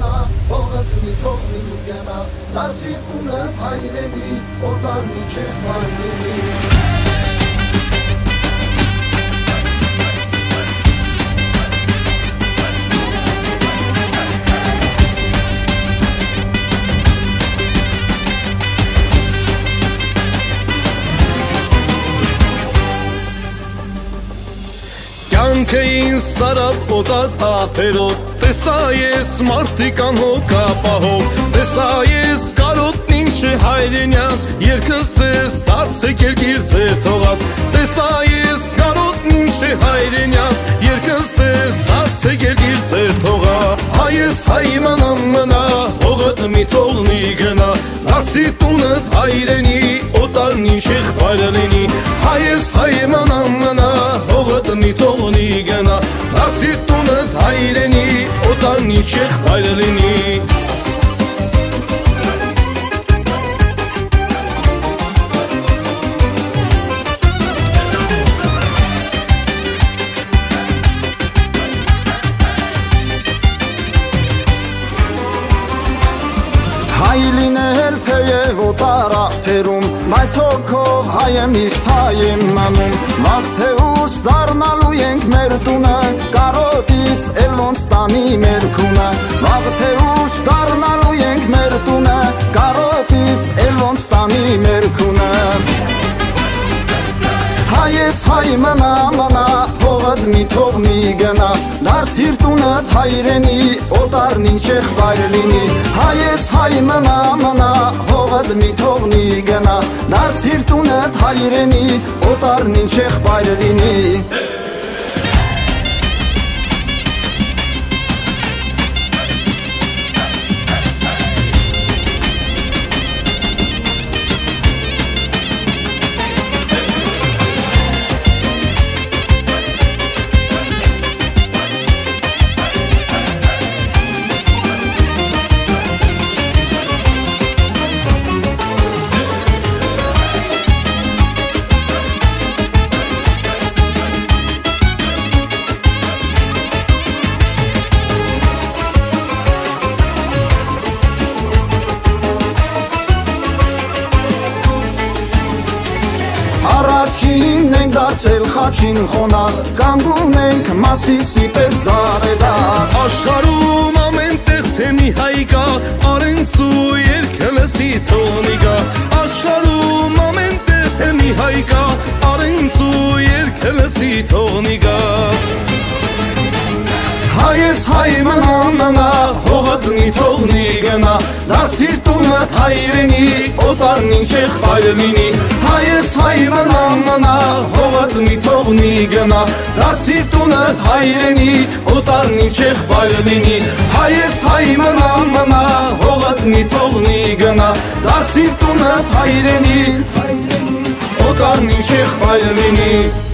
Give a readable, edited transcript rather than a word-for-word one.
մնա, հողդ մի թողնի ու գնա, դարձի տունը հայրենի, օտար միջև մարմինի։ Կյանքը ինձ սարավ օտար ափերով, տեսա ես մարդիկան հոգապահով, տեսա ես կարոտն ինչը հայրենյաց, երկս ես դարձեք երկիր ձեր թողած, տեսա ես կարոտն ինչը հայրենյաց, երկս ես դարձեք երկիր ձեր թողած, հայես հայմանան մնա, հողդ մի թողնի գնա, դարձի տունդ հայրենի, օտարն ինչ եղբայր լինի, հայես հայմանան մնա, հողդ մի թողնի գնա, դարձի տունդ հայրենի, օտարն ինչ եղբայր լինի։ Հայ լինել թեև օտար ափերում, բայց հոգով հայ եմ միշտ հայ եմ մնում, վաղ թե ուշ դառնալու ենք մեր տունը, կարոտից էլ ոնց տանի մեր քունը, վաղ թե ուշ դառնալու ենք մեր տունը, կարոտից էլ ոնց տանի մեր քունը։ Հայես հայ մնա մնա, հողդ մի թողնի գնա, դարձիր տունդ հայրենի, օտարն ինչ եղբայր լինի, հայես հայ մնա մնա, հողդ մի թողնի գնա, դարձիր տունդ հայրենի, օտարն ինչ եղբայր լինի։ Առաջին ենք դարձել խաչին խոնար, կանգուն ենք Մասիսի պես դարեդար, Աշխարհում ամեն տեղ թե մի հայ կա, արենցու երգը լսի թողնի գա, աշխարհում ամեն տեղ թե մի հայ կա, արենցու երգը լսի թողնի գա։ Հայես հայ մնա մնա, հողդ մի թողնի գնա, դարձիր տունդ հայրենի, օտարն ինչ եղբայր լինի, հայես հայ մնա մնա, հողդ մի թողնի գնա, դարձիր տունդ հայրենի, օտարն ինչ եղբայր լինի, հայես հայ մնա մնա, հողդ մի թողնի գնա, դարձիր տունդ հայրենի, օտարն ինչ եղբայր լինի։